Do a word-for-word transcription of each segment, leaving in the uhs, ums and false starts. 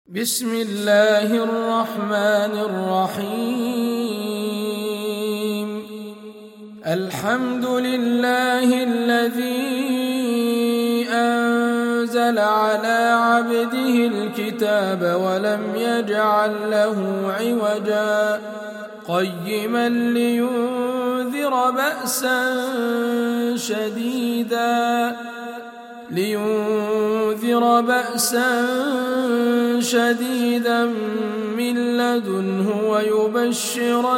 بسم الله الرحمن الرحيم. الحمد لله الذي أنزل على عبده الكتاب ولم يجعل له عوجا قيما لينذر بأسا شديدا لينذر بأسا شديدا من لدنه ويبشر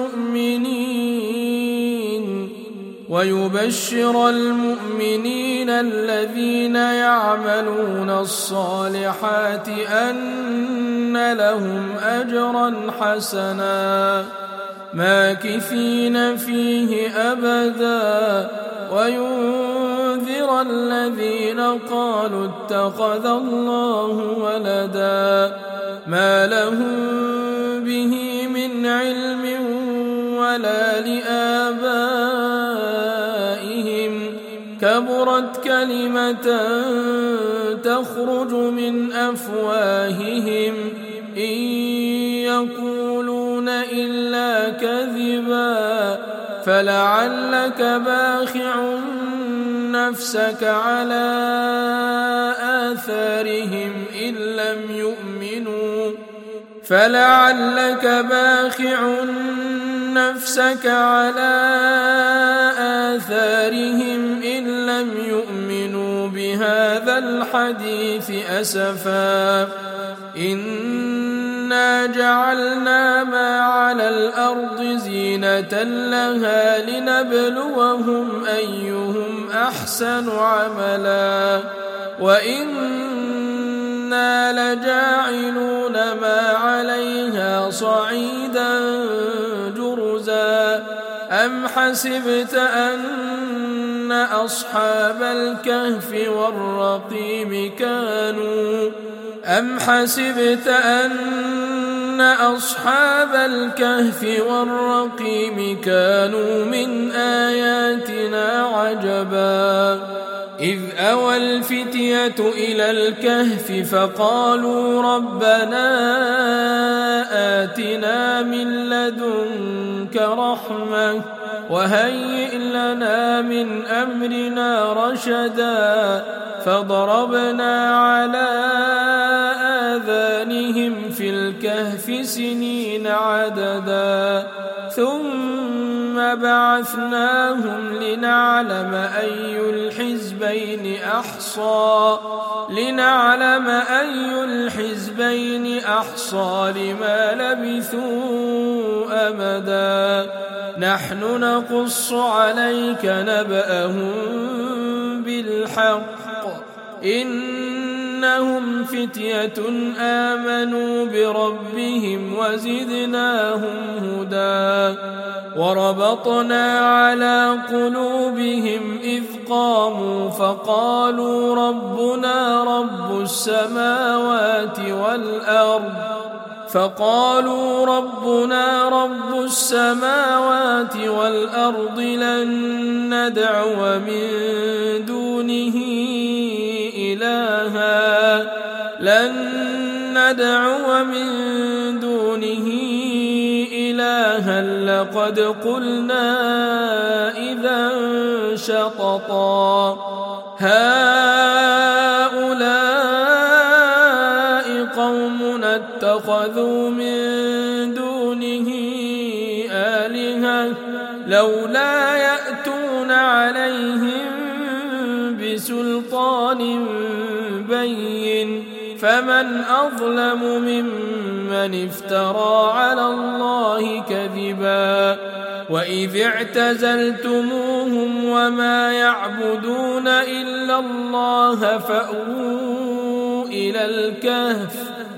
المؤمنين ويبشر المؤمنين الذين يعملون الصالحات أن لهم أجرا حسنا ماكثين فيه أبدا وينذر الذين قالوا اتخذ الله ولدا ما لهم به من علم ولا لآبائهم كبرت كلمة تخرج من أفواههم إن يقولون إلا كذبا فلعلك باخع نفسك على آثارهم إن لم يؤمنوا فلعلك باخع نفسك على آثارهم إن لم يؤمنوا بهذا الحديث أسفا إنا جعلنا ما على الأرض زينة لها لنبلوهم أيهم أحسن عملا وإنا لجاعلون ما عليها صعيدا جرزا أم حسبت أن أصحاب الكهف والرقيم كانوا أم حسبت أن أصحاب الكهف والرقيم كانوا من آياتنا عجبا إذ أوى الفتية إلى الكهف فقالوا ربنا آتنا من لدنك رحمة وهيئ لنا من أمرنا رشدا فضربنا على آذانهم في الكهف سنين عددا ثم بعثناهم لنعلم أي الحزبين أحصى لنعلم أي الحزبين أحصى لما لبثوا أمدا نحن نقص عليك نبأهم بالحق إنهم فتية آمنوا بربهم وزدناهم هدى وربطنا على قلوبهم إذ قاموا فقالوا ربنا رب السماوات والأرض فقالوا ربنا رب السماوات والأرض لن ندعو من دونه إلها لن ندعو من دونه إلها لقد قلنا إذا شططا هؤلاء قومنا اتخذوا من دونه آلهة لولا يأتون عليهم بسلطان بين فمن أظلم ممن افترى على الله كذبا وإذ اعتزلتموهم وما يعبدون إلا الله فأووا إلى الكهف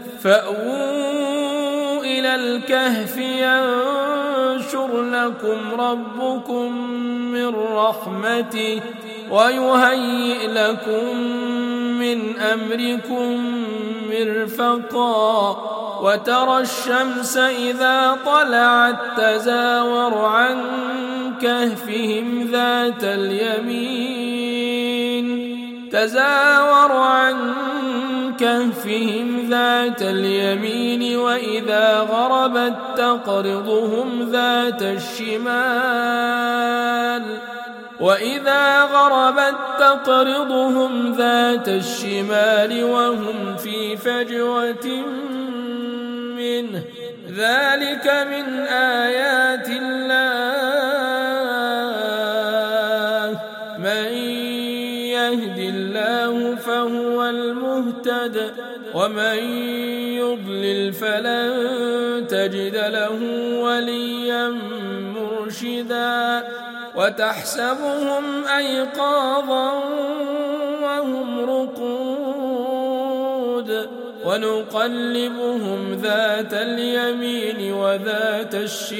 فأووا إلى الكهف ينشر لكم ربكم من رحمته ويهيئ لكم من أمركم مرفقا وترى الشمس إذا طلعت تزاور عن كهفهم ذات اليمين تزاور عن كهفهم ذات اليمين وإذا غربت تقرضهم ذات الشمال وإذا غربت تقرضهم ذات الشمال وهم في فجوة منه ذلك من آيات الله من يهد الله فهو المهتد ومن يضلل فلن تجد له وليا مرشدا وتحسبهم أيقاظا وهم رقود ونقلبهم ذات اليمين وذات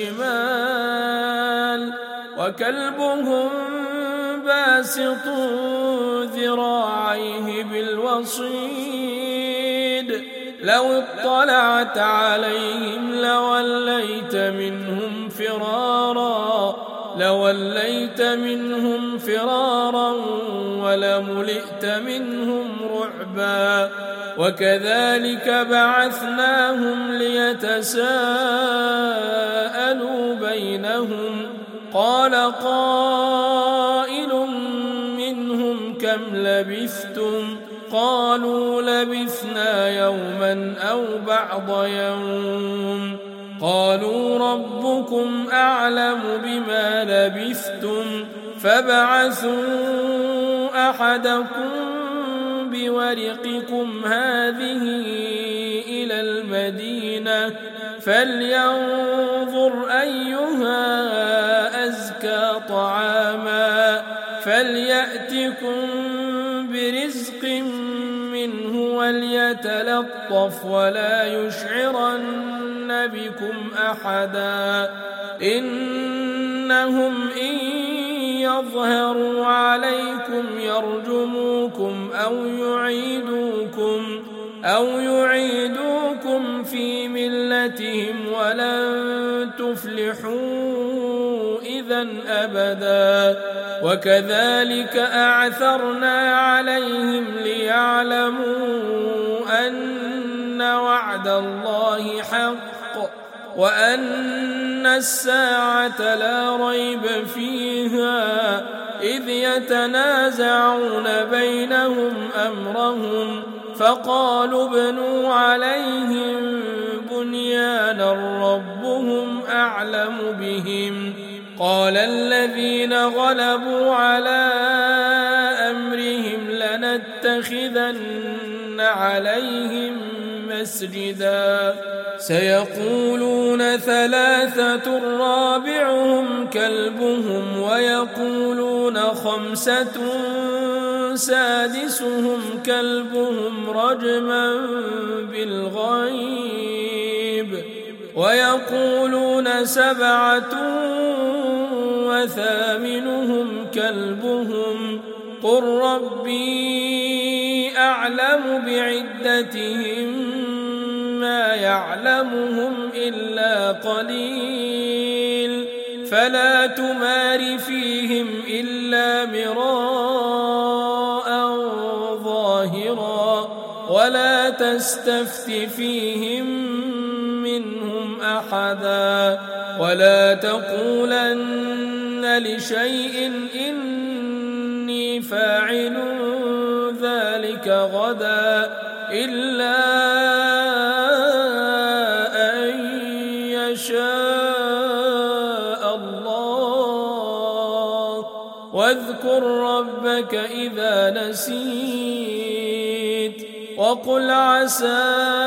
الشمال وكلبهم باسط ذراعيه بالوصيد لو اطلعت عليهم لوليت منهم فرارا لوليت منهم فرارا ولملئت منهم رعبا وكذلك بعثناهم ليتساءلوا بينهم قال قائل منهم كم لبثتم قالوا لبثنا يوما أو بعض يوم قالوا ربكم أعلم بما لبثتم فابعثوا أحدكم بورقكم هذه إلى المدينة فلينظر أيها أزكى طعاما فليأتكم برزق منه وليتلطف ولا يشعرن بكم أحدا إنهم إن يظهروا عليكم يرجموكم أو يعيدوكم أو يعيدوكم في ملتهم ولن تفلحوا إذا أبدا وكذلك أعثرنا عليهم ليعلموا أن وعد الله حق وأن الساعة لا ريب فيها إذ يتنازعون بينهم أمرهم فقالوا ابنوا عليهم بنيانا ربهم أعلم بهم قال الذين غلبوا على أمرهم لنتخذن عليهم مسجدا سيقولون ثلاثة رابعهم كلبهم ويقولون خمسة سادسهم كلبهم رجما بالغيب ويقولون سبعة وثامنهم كلبهم قل ربي أعلم بعدتهم ما يعلمهم إلا قليل فلا تمار فيهم إلا مراء ظاهرا ولا تستفت فيهم منهم أحدا ولا تقولن لشيء إني فاعل ذلك غدا إلا أن يشاء الله واذكر ربك إذا نسيت وقل عسى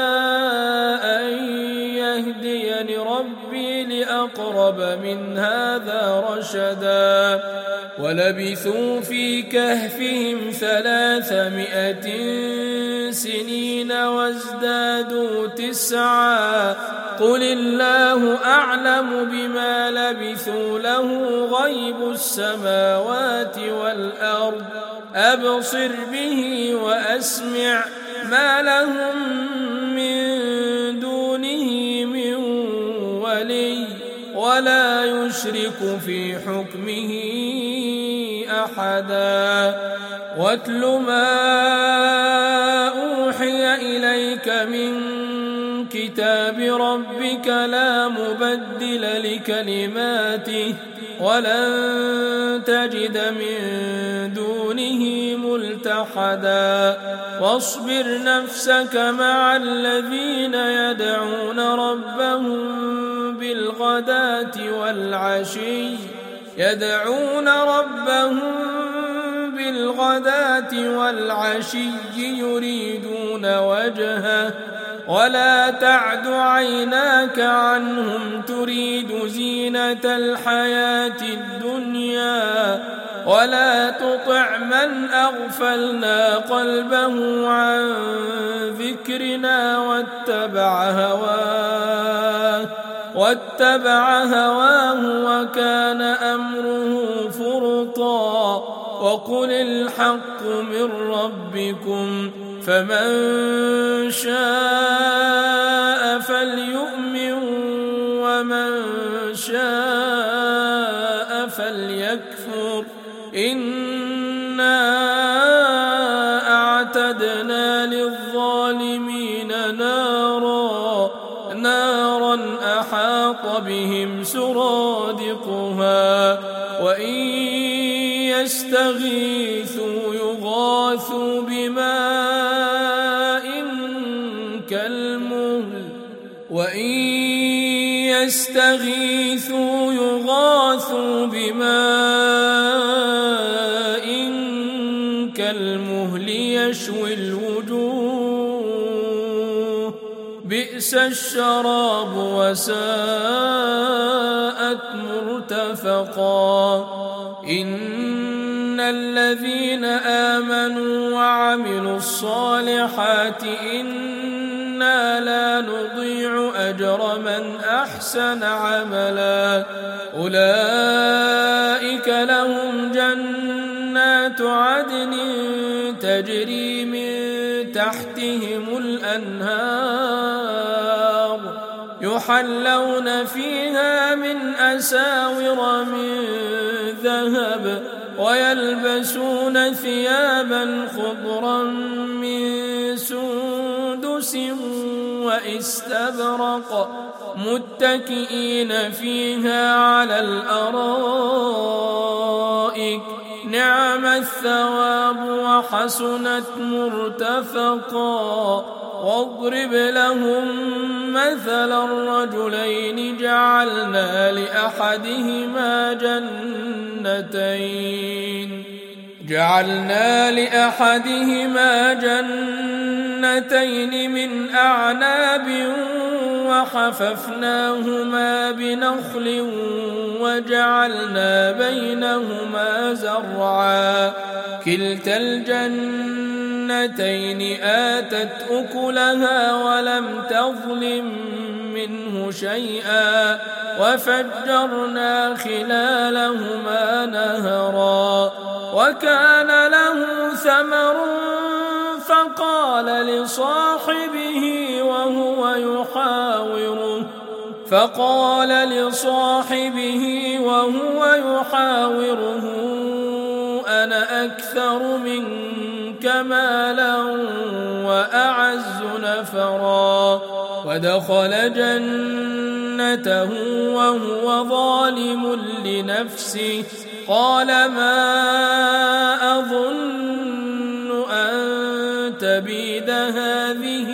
أن يهديني ربي لأقرب من هذا رشدا ولبثوا في كهفهم ثلاثمائة سنين وازدادوا تسعا قل الله أعلم بما لبثوا له غيب السماوات والأرض أبصر به وأسمع ما لهم من دونه من ولي ولا يشرك في حكمه أحدا واتل ما أوحي كتاب ربك لا مبدل لكلماته ولن تجد من دونه ملتحدا واصبر نفسك مع الذين يدعون ربهم بالغداة والعشي يدعون ربهم بالغداة والعشي يريدون وجهه ولا تعد عيناك عنهم تريد زينة الحياة الدنيا ولا تطع من أغفلنا قلبه عن ذكرنا واتبع هواه واتبع هواه وكان أمره فرطا وقل الحق من ربكم فمن شاء فليؤمن ومن شاء فليكفر إنا أعتدنا للظالمين نارا نارا أحاط بهم سرادقها وإن يستغيثوا يغاثوا بماء كالمهل وإن يستغيثوا يغاثوا بماء كالمهل يشوي الوجوه بئس الشراب وساءت مرتفقا إن الذين آمنوا وعملوا الصالحات إنا لا نضيع أجر من أحسن عملا أولئك لهم جنات عدن تجري من تحتهم الأنهار يحلون فيها من أساور من ذهب ويلبسون ثيابا خضرا من سندس واستبرق متكئين فيها على الأرائك نعم الثواب وحسنت مرتفقا واضرب لهم مثلا الرجلين جعلنا لأحدهما جنتين جعلنا لأحدهما جنتين من أعناب وحففناهما بنخل وجعلنا بينهما زرعا كلتا الجنتين آتت أكلها ولم تظلم منه شيئا وفجرنا خلالهما نهرا وكان له ثمر فقال لصاحبه وهو يحاوره فقال لصاحبه وهو يحاوره أنا أكثر منك مالا وأعز نفرا ودخل جنته وهو ظالم لنفسه قال ما أظن أن تبيد هذه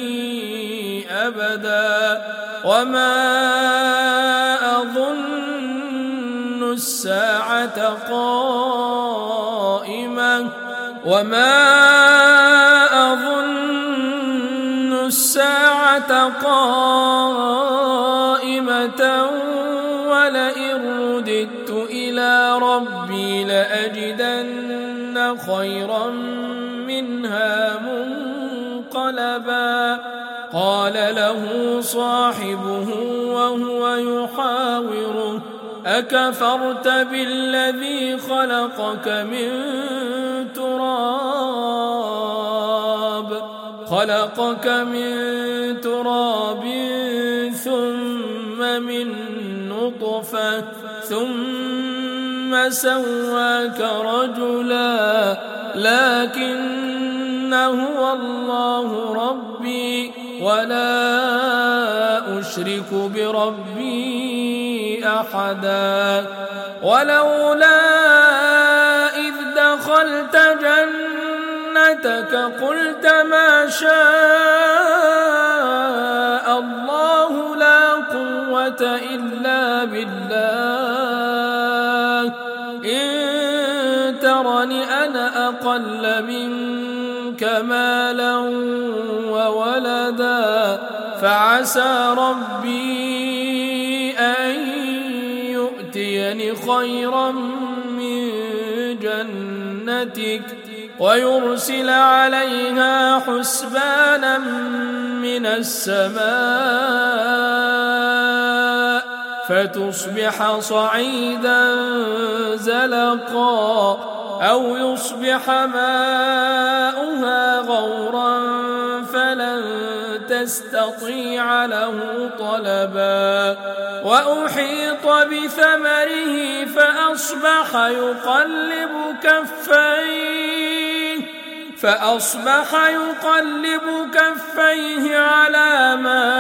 أبدا وما أظن الساعة قائمة وما أظن الساعة قائمة ولئن رددت إلى ربي لأجدن خيرا منها منقلبا قال له صاحبه وهو يحاوره أكفرت بالذي خلقك من تراب خلقك من تراب ثم من نطفة ثم سواك رجلا لكن هو الله ربي ولا أشرك بربي أحدا ولولا إذ دخلت جنتك قلت ما شاء الله لا قوة إلا بالله إن ترني أنا أقل منك مالا وولدا فعسى ربي أن يؤتيني خيرا من جنتك ويرسل عليها حسبانا من السماء فتصبح صعيدا زلقا أو يصبح ماؤها غورا فلن تستطيع له طلبا وأحيط بثمره فأصبح يقلب كفيه فأصبح يقلب كفيه على ما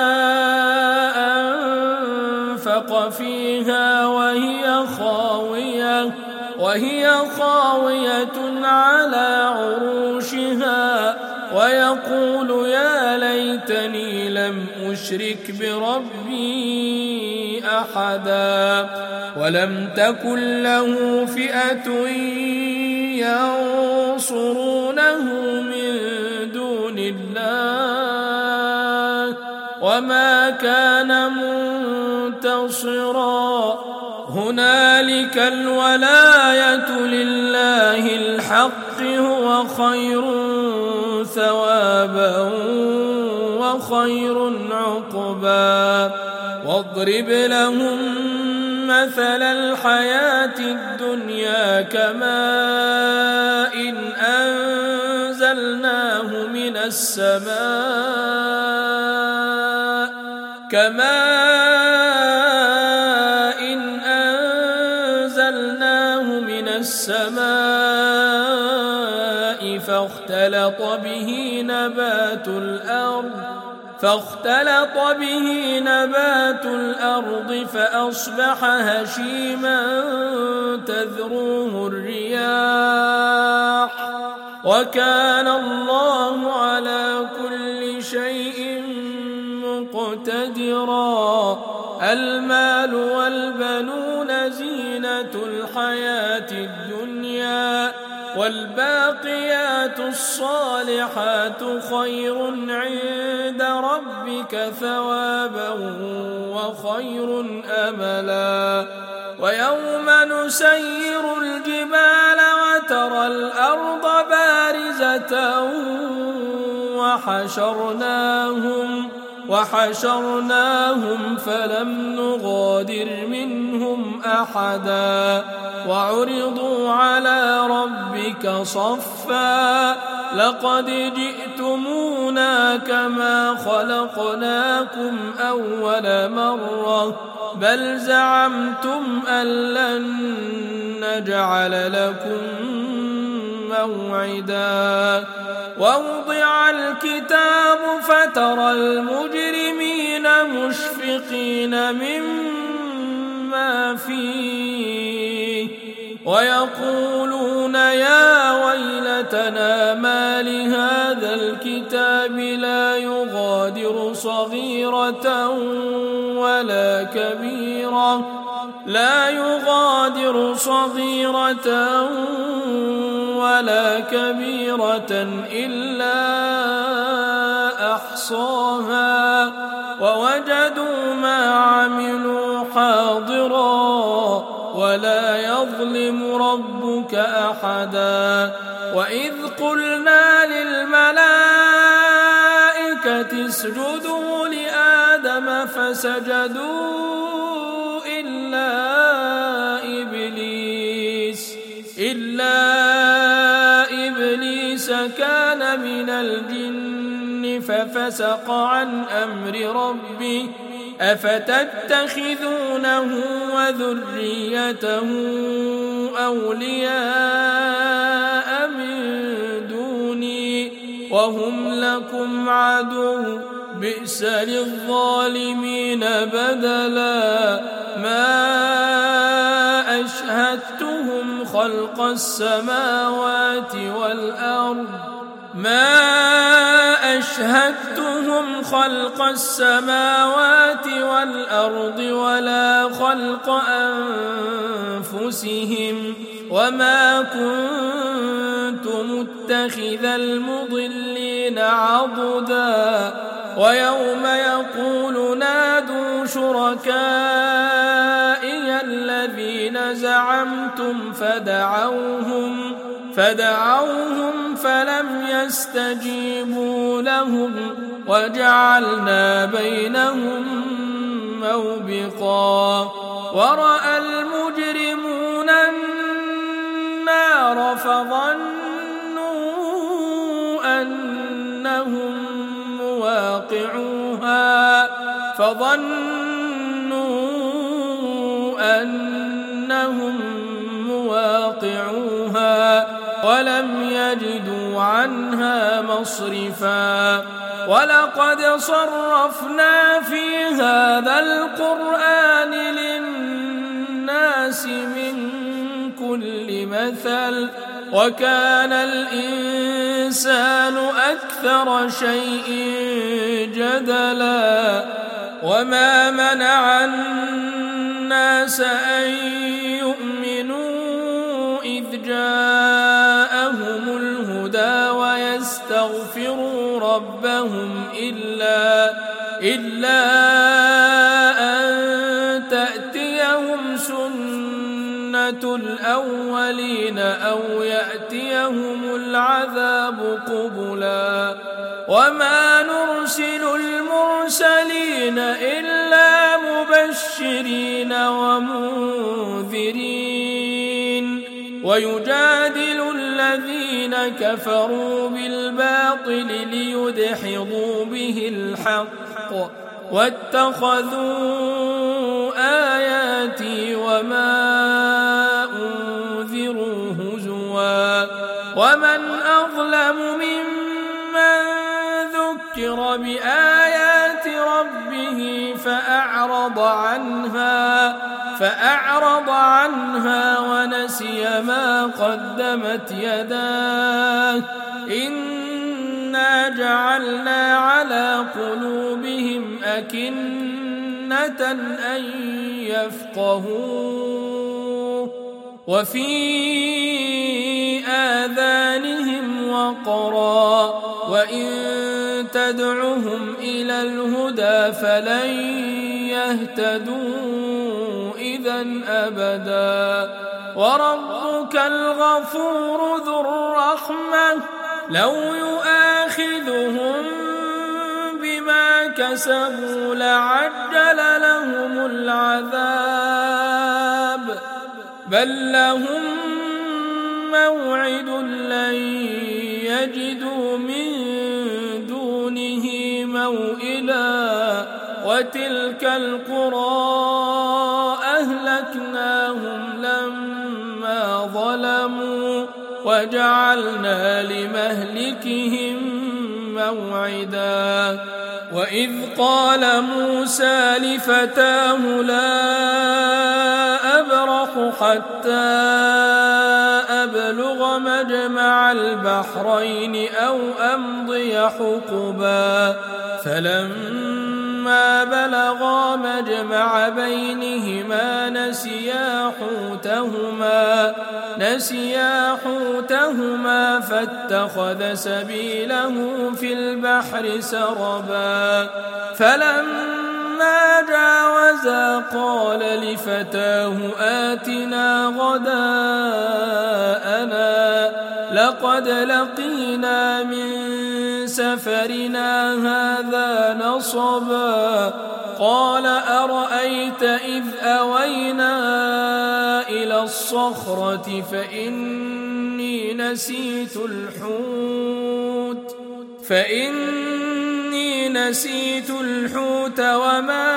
أنفق فيها وهي خاوية وهي خاوية على عروشها ويقول يا ليتني لم أشرك بربي أحدا ولم تكن له فئة ينصرونه من دون الله وما كان منتصرا هنالك الولاية لله الحق هو خير ثوابا وخير عقبا واضرب لهم مثل الحياة الدنيا كماء إن أنزلناه من السماء كماء إن أنزلناه من السماء فاختلط به نبات الأرض فاختلط به نبات الأرض فأصبح هشيما تذروه الرياح وكان الله على كل شيء مقتدرا المال والبنون زينة الحياة الدنيا والباقيات الصالحات خير عند ربك ثوابا وخير أملا ويوم نسير الجبال وترى الأرض بارزة وحشرناهم وحشرناهم فلم نغادر منهم أحدا وعرضوا على ربك صفا لقد جئتمونا كما خلقناكم أول مرة بل زعمتم أن لن نجعل لكم موعدا ووضع الكتاب فترى المجرمين مشفقين مما فيه ويقولون يا ويلتنا ما لهذا الكتاب لا يغادر صغيرة ولا كبيرة لا يغادر صغيرة ولا كبيرة إلا أحصاها ووجدوا ما عملوا حاضرا ولا يظلم ربك أحدا وإذ قلنا للملائكة اسجدوا لآدم فسجدوا إلا إبليس إلا إبليس كان من الجن ففسق عن أمر ربه أفتتخذونه وذريته أولياء من دوني وهم لكم عدو بئس للظالمين بدلا ما أشهدتهم خلق السماوات والأرض ما أشهدتهم خلق السماوات والأرض ولا خلق أنفسهم وما كنت متخذ المضلين عضدا ويوم يقول نادوا شركائي الذين زعمتم فدعوهم فدعوهم فلم يستجيبوا لهم وجعلنا بينهم موبقا ورأى المجرمون النار فظنوا أنهم مواقعوها فظنوا أنهم مواقعوها ولم يجدوا عنها مصرفا ولقد صرفنا في هذا القرآن للناس من كل مثل وكان الإنسان أكثر شيء جدلا وما منع الناس أن يؤمنوا إذ جاءهم الهدى ويستغفروا ربهم إلا إلا أن تأتيهم سنة الأولين أو يأتيهم العذاب قبلا وما نرسل المرسلين إلا مبشرين ومنذرين ويجادل الذين كفروا بالباطل ليدحضوا به الحق واتخذوا آياتي وما أنذروا هزوا ومن أظلم ممن ذكر بآيات ربه فأعرض عنها فأعرض عنها ونسي ما قدمت يداه إنا جعلنا على قلوبهم أكنة أن يفقهوه وفي آذانهم وقرا وإن تدعهم إلى الهدى فلن يهتدوا إذا أبدا وربك الغفور ذو الرحمة لو يؤاخذهم بما كسبوا لعجل لهم العذاب بل لهم موعد لن يجدوا من دونه موئلا وتلك القرى أهلكناهم لما ظلموا وجعلنا لمهلكهم موعدا وإذ قال موسى لفتاه لا أبرح حتى أبلغ مجمع البحرين أو أمضي حقبا فلما بلغا مجمع بينهما نسيا حوتهما نسيا حوتهما فاتخذ سبيله في البحر سربا فلما جاوزا قال لفتاه آتنا غداءنا لقد لقينا من سفرنا هذا نصبا قال أرأيت إذ أوينا إلى الصخرة فإني نسيت الحوت فإني نسيت الحوت وما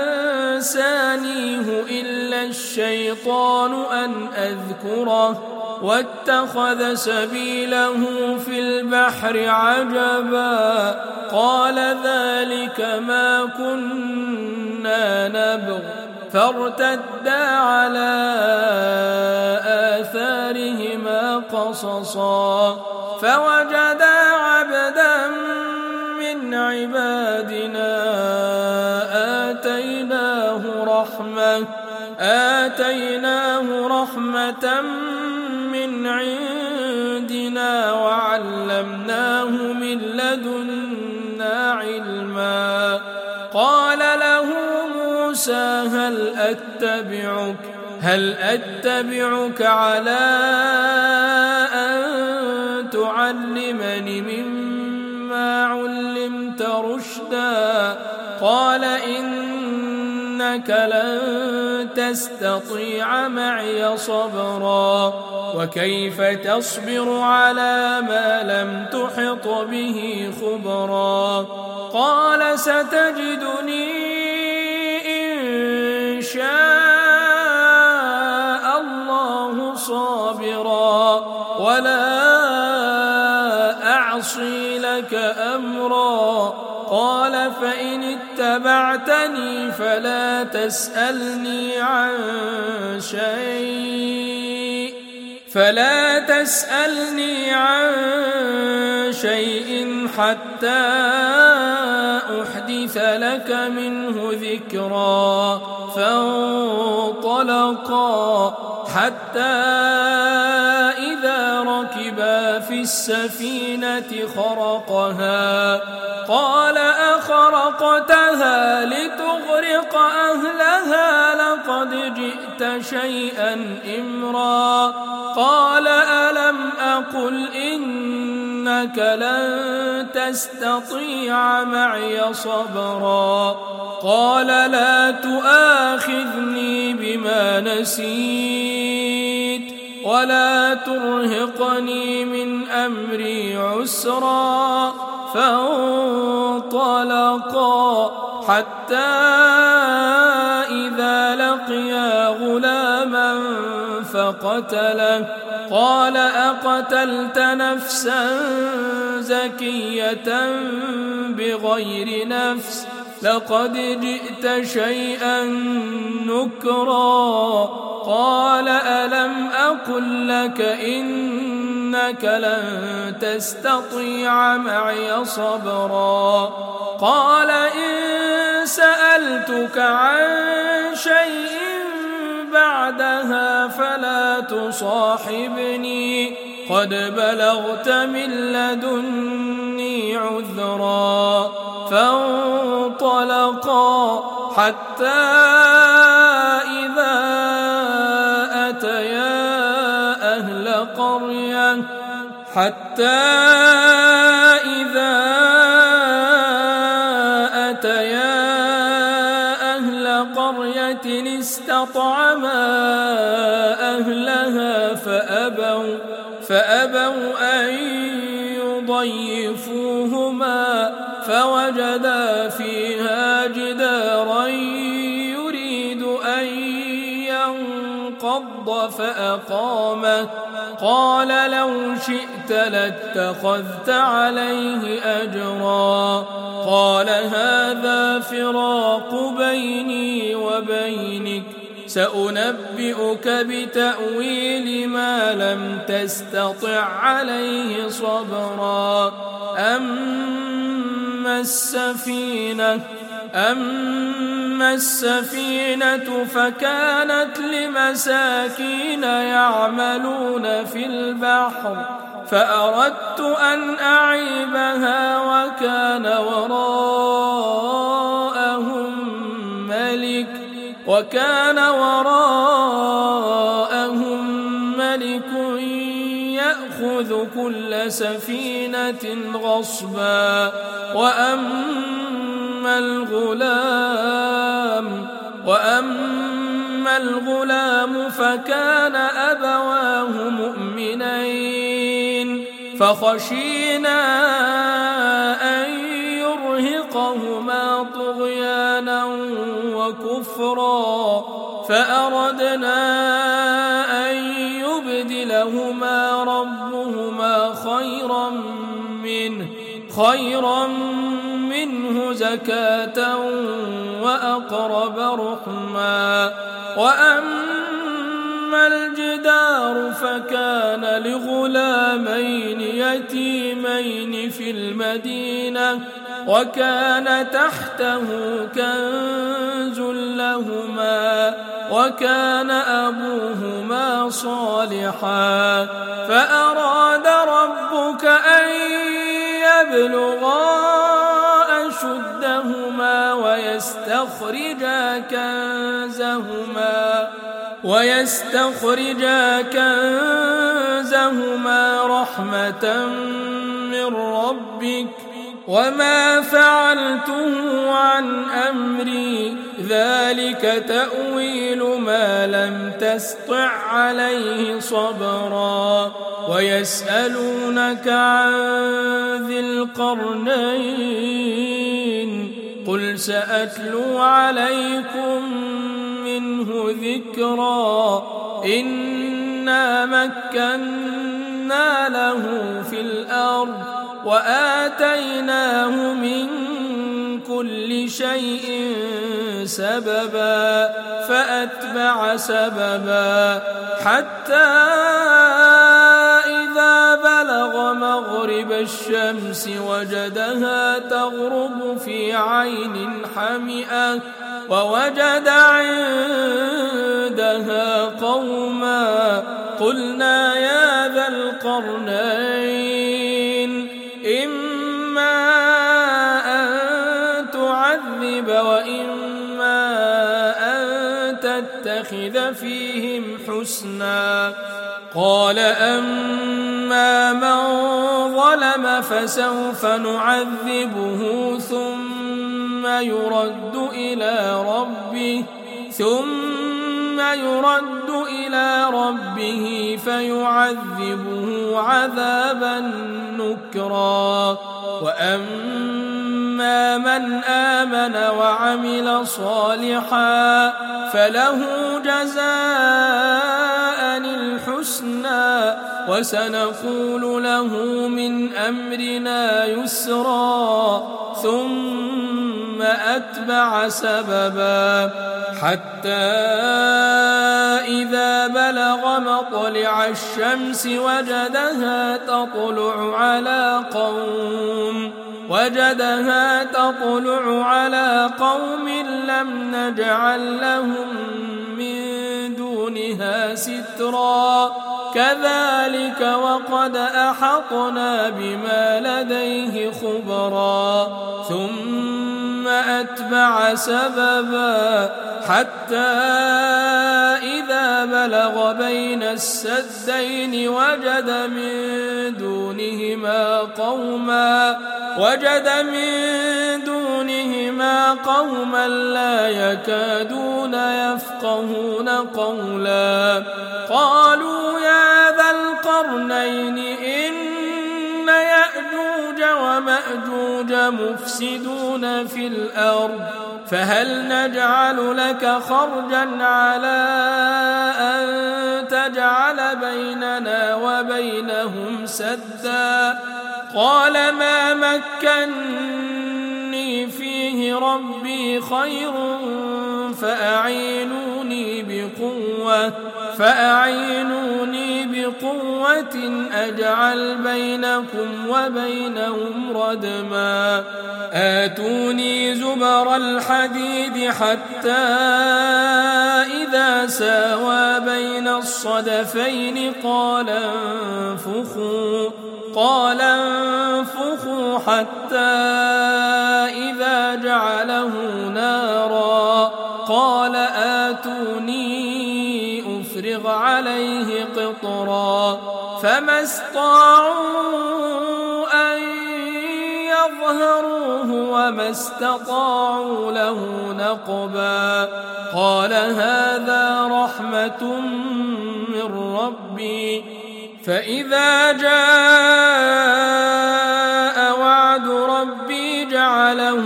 أنسانيه إلا الشيطان أن أذكره واتخذ سبيله في البحر عجبا قال ذلك ما كنا نبغ فارتدا على آثارهما قصصا فوجدا عبدا من عبادنا آتيناه رحمة آتيناه رحمة من عندنا وعلمناه من لدنا علما قال له موسى هل أتبعك هل أتبعك على أن تعلمني مما علمت رشدا قال إنك لن تستطيع معي صبرا وكيف تصبر على ما لم تحط به خبرا قال ستجدني إن شاء الله صابرا ولا أعصي لك أمرا قال فإن اتبعتني فلا تسألني عن شيء فلا تسألني عن شيء حتى أحدث لك منه ذكرا فانطلقا حتى إذا ركبا في السفينة خرقها قال أخرقتها لتغرق أهلها لقد جئت شيئا إمرا قال ألم أقل إنك لن تستطيع معي صبرا قال لا تؤاخذني بما نسيت ولا ترهقني من أمري عسرا فانطلقا حتى إذا لقيا غلاما فقتله قال أقتلت نفسا زكية بغير نفس لقد جئت شيئا نكرا قال ألم أقل لك إنك لن تستطيع معي صبرا قال إن سألتك عن شيء بعدها فلا تصاحبني قد بلغت من لدني عذرا فانطلقا حتى إذا أتيا أهل قرية حتى إذا أتيا أهل قرية استطعما أهلها فأبوا فأبوا أن يضيفوهما فوجدا فيها جدارا يريد أن ينقض فأقامه قال لو شئت لاتخذت عليه أجرا قال هذا فراق بيني وبينك سأنبئك بتأويل ما لم تستطع عليه صبرا أما السفينة أما السفينة فكانت لمساكين يعملون في البحر فأردت أن أعيبها وكان وراءهم ملك وكان وراءهم ملك يأخذ كل سفينة غصبا وأما الغلام وأما الغلام فكان أبواه مؤمنين فخشينا أن يرهقهما طغيانا وكفرا فأردنا أن يبدل لهما ربهما خيرا منه خيرا منه زكاة وأقرب رحما. وأما الجدار فكان لغلامين يتيمين في المدينة وكان تحته كنز لهما وكان أبوهما صالحا فأراد ربك أن يبلغا أشدهما ويستخرجا كنزهما ويستخرجا كنزهما رحمة من ربك وما فعلته عن أمري ذلك تأويل ما لم تسطع عليه صبرا. ويسألونك عن ذي القرنين قل سأتلو عليكم منه ذكرا إنا مكنا له في الأرض وآتيناه من كل شيء سببا فأتبع سببا حتى إذا بلغ مغرب الشمس وجدها تغرب في عين حمئة ووجد عندها قوما قلنا يا ذا القرنين إما أن تعذب وإما أن تتخذ فيهم حسنا. قال أما من ظلم فسوف نعذبه ثم يرد إلى ربه ثم يرد إلى ربه فيعذبه عذابا نكرا. وأما من آمن وعمل صالحا فله جزاء الحسنى وسنقول له من أمرنا يسرا ثم أتبع سببا حتى إذا بلغ مطلع الشمس وجدها تطلع على قوم وجدها تطلع على قوم لم نجعل لهم من دونها سترا كذلك وقد أحطنا بما لديه خبرا. ثم أتبع سببا حتى إذا بلغ بين السدين وجد من دونهما قوما وجد من دونهما قوما لا يكادون يفقهون قولا. قالوا يا ذا القرنين إن يأجوج ومأجوج مفسدون في الأرض فهل نجعل لك خرجا على أن تجعل بيننا وبينهم سدا. قال ما مكني فيه ربي خير فأعينوني بقوة فأعينوني بقوة أجعل بينكم وبينهم ردما. آتوني زبر الحديد حتى إذا ساوى بين الصدفين قال انفخوا قال انفخوا حتى إذا جعله نارا قال آتوني أفرغ عليه قطرا فما استطاعوا أن يظهروه وما استطاعوا له نقبا. قال هذا رحمة من ربي فإذا جاء وعد ربي جعله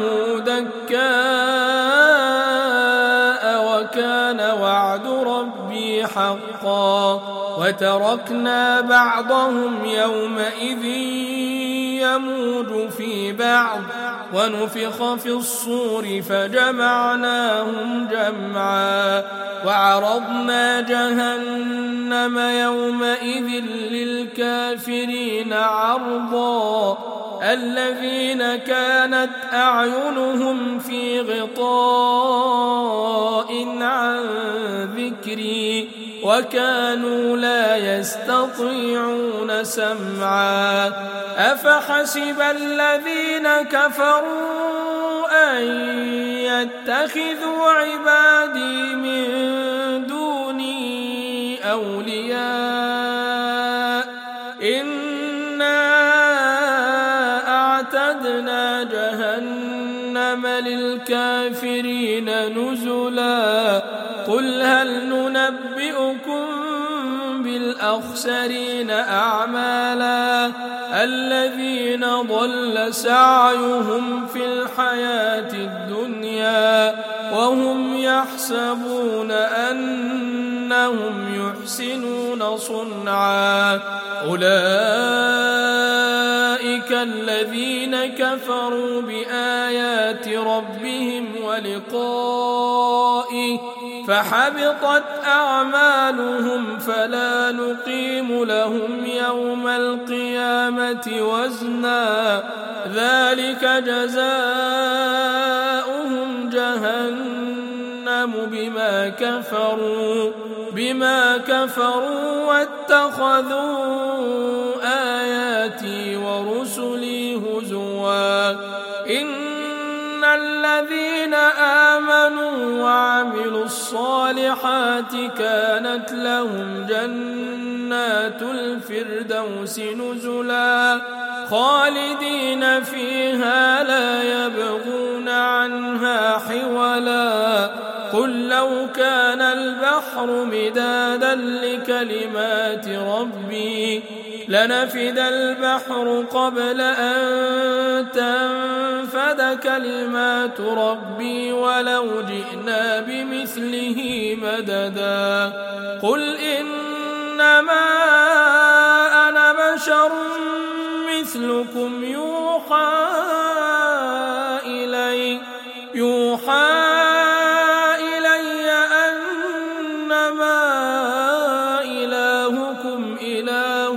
دكاء وكان وعد ربي حقا. وتركنا بعضهم يومئذ يموج في بعض ونفخ في الصور فجمعناهم جمعا وعرضنا جهنم يومئذ للكافرين عرضا الذين كانت أعينهم في غطاء عن ذكري وكانوا لا يستطيعون سمعا أفحسب الذين كفروا أن يتخذوا عبادي من دوني أولياء إنا أعتدنا جهنم للكافرين نزلا قل هل ننبئكم بالأخسرين أعمالا الذين ضل سعيهم في الحياة الدنيا وهم يحسبون أنهم يحسنون صنعا أولئك الذين كفروا بآيات ربهم ولقائه فحبطت أعمالهم فلا نقيم لهم يوم القيامة وزنا ذلك جزاؤهم جهنم بما كفروا بما كفروا واتخذوا آياتي ورسلي هزوا إن الذين آمنوا وعملوا الصالحات كانت لهم جنات الفردوس نزلا خالدين فيها لا يبغون عنها حولا قل لو كان البحر مدادا لكلمات ربي لنفد البحر قبل أن تنفد كلمات ربي ولو جئنا بمثله مددا قل إنما أنا بشر مثلكم يوحى إلي يوحى إلي أنما إلهكم إله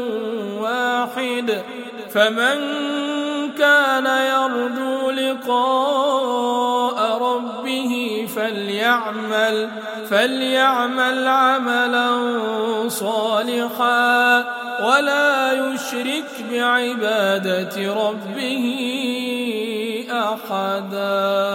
واحد فمن كان يرجو لقاء ربه فليعمل فليعمل عملا صالحا ولا يشرك بعبادة ربه أحدا.